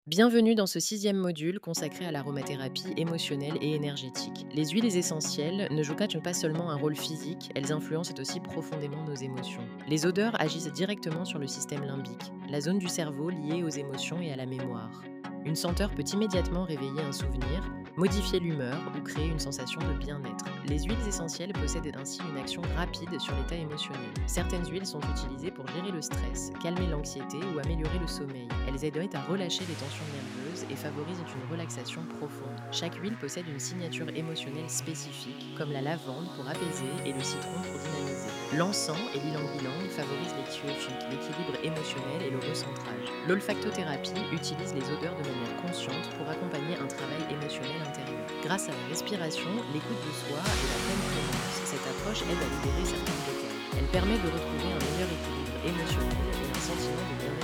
Bienvenue dans ce sixième module consacré à l'aromathérapie émotionnelle et énergétique. Les huiles essentielles ne jouent pas seulement un rôle physique, elles influencent aussi profondément nos émotions. Les odeurs agissent directement sur le système limbique, la zone du cerveau liée aux émotions et à la mémoire. Une senteur peut immédiatement réveiller un souvenir, modifier l'humeur ou créer une sensation de bien-être. Les huiles essentielles possèdent ainsi une action rapide sur l'état émotionnel. Certaines huiles sont utilisées pour gérer le stress, calmer l'anxiété ou améliorer le sommeil. Elles aident à relâcher les tensions nerveuses et favorisent une relaxation profonde. Chaque huile possède une signature émotionnelle spécifique, comme la lavande pour apaiser et le citron pour dynamiser. L'encens et l'ilang-ilang favorisent l'équilibre émotionnel et le recentrage. L'olfactothérapie utilise les odeurs de manière consciente pour accompagner un travail émotionnel intérieur. Grâce à la respiration, l'écoute de soi et la pleine présence, cette approche aide à libérer certains blocages. Elle permet de retrouver un meilleur équilibre émotionnel et un sentiment de bien-être